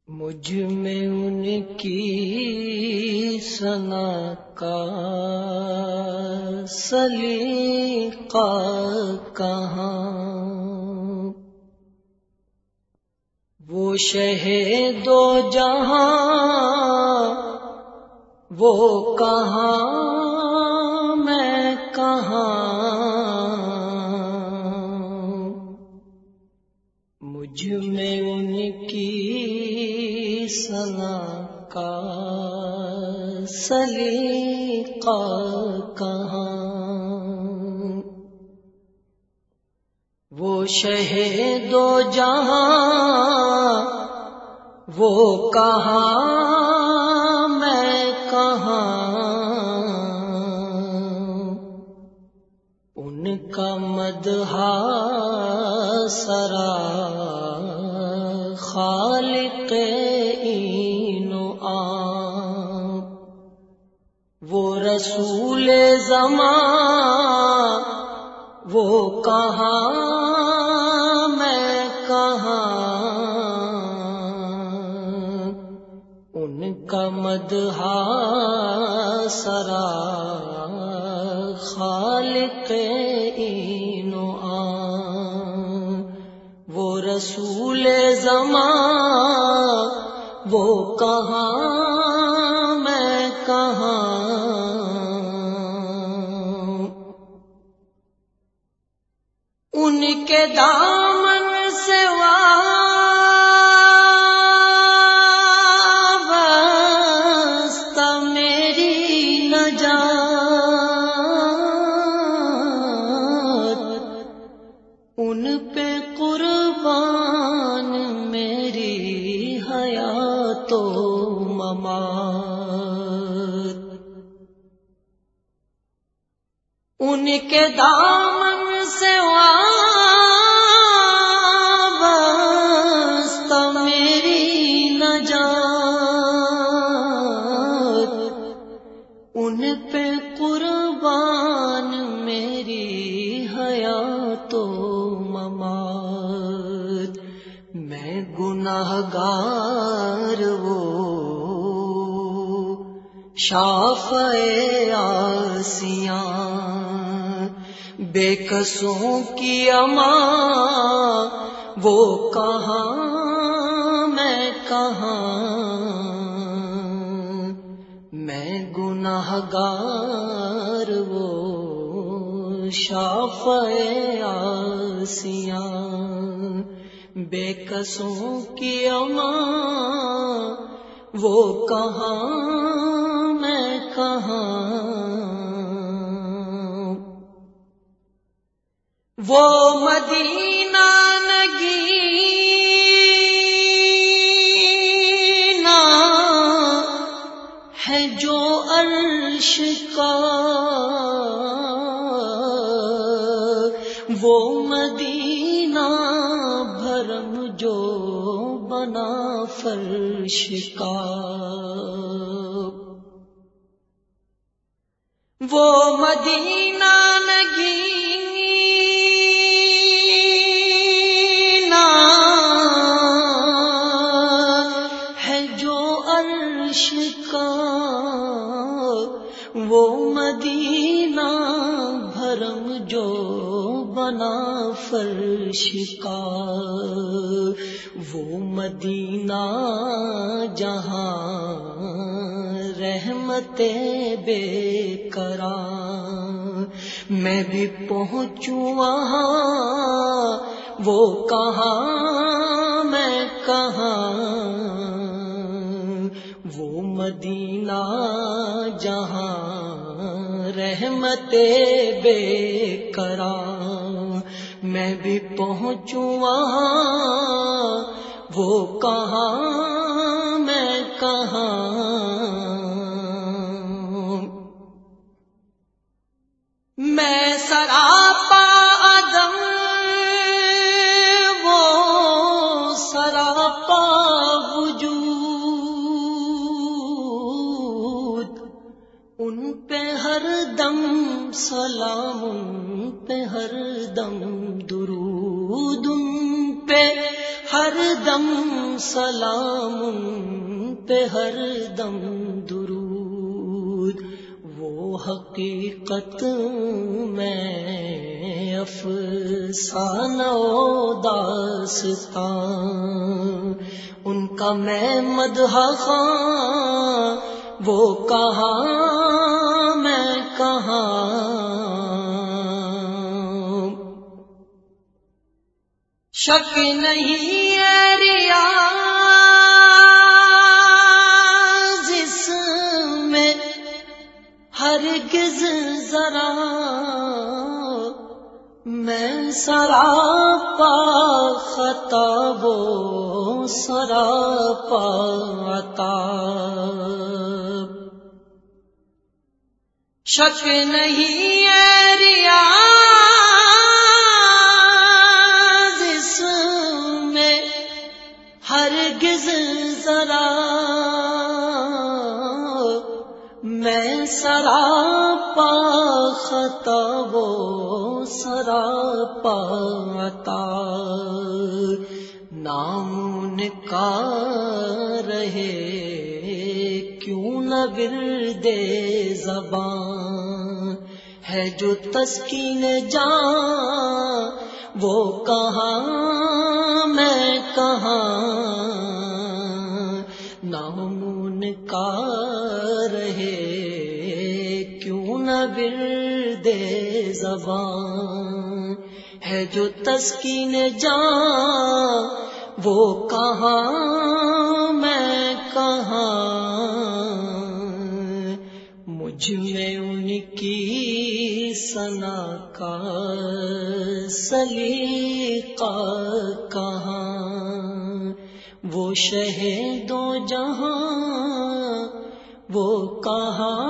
مجھ میں ان کی ثنا کا سلیقہ کہاں، وہ شہ دو جہاں وہ کہاں میں کہاں، مجھ میں ان کی ثنا کا سلیقہ کہاں، وہ شہ دو جہاں وہ کہاں میں کہاں، ان کا مدح سرا خالق این و عام، وہ رسول زمان وہ کہاں میں کہاں، ان کا مدح سرا خالق این و عام، وہ رسول زمان وہ کہاں میں کہاں، ان کے دامن سے وابستہ میری نجات، ان پہ قربان میری حیات و ممات، ان کے دامن سے وابستہ میری نجات، ان پہ قربان میری حیات و ممات، میں گناہگار وہ شافع عاصیاں، بے کسوں کی امان وہ کہاں میں کہاں، میں گناہگار وہ شافع عاصیاں، بے کسوں کی امان وہ کہاں میں کہاں، وہ مدینہ نگینا ہے جو عرش کا، وہ مدینہ بھرم جو بنا فرش کا، وہ مدینہ نگینا ہے جو عرش کا، وہ مدینہ بھرم جو بنا فرش کا، وہ مدینہ جہاں رحمت بے قرار، میں بھی پہنچوں وہاں وہ کہاں میں کہاں، وہ مدینہ جہاں رحمت بے قرار، میں بھی پہنچوں وہاں وہ کہاں میں کہاں، میں سراپا عدم وہ سراپا وجود، ان پہ ہر دم سلام، ان پہ ہر دم درود، ان پہ ہر دم سلام ان پہ ہر دم درود، وہ حقیقت میں افسانہ و داستان، ان کا میں مدح خواں وہ کہاں میں کہاں، شک نہیں ہے ریاض اس میں ہرگز ذرا، میں سراپا خطا وہ سراپا عطا، شک نہیں ہے ریاض اس میں ہرگز ذرا، میں سراپا خطا وہ سراپا عطا، نام ان کا رہے کیوں نہ ورد زبان، ہے جو تسکین جان وہ کہاں میں کہاں، نام ان کا رہے کیوں نہ ورد زبان، ہے جو تسکین جان وہ کہاں میں کہاں، مجھ میں ان کی ثنا کا سلیقہ کہاں، وہ شہ دو جہاں وہ کہاں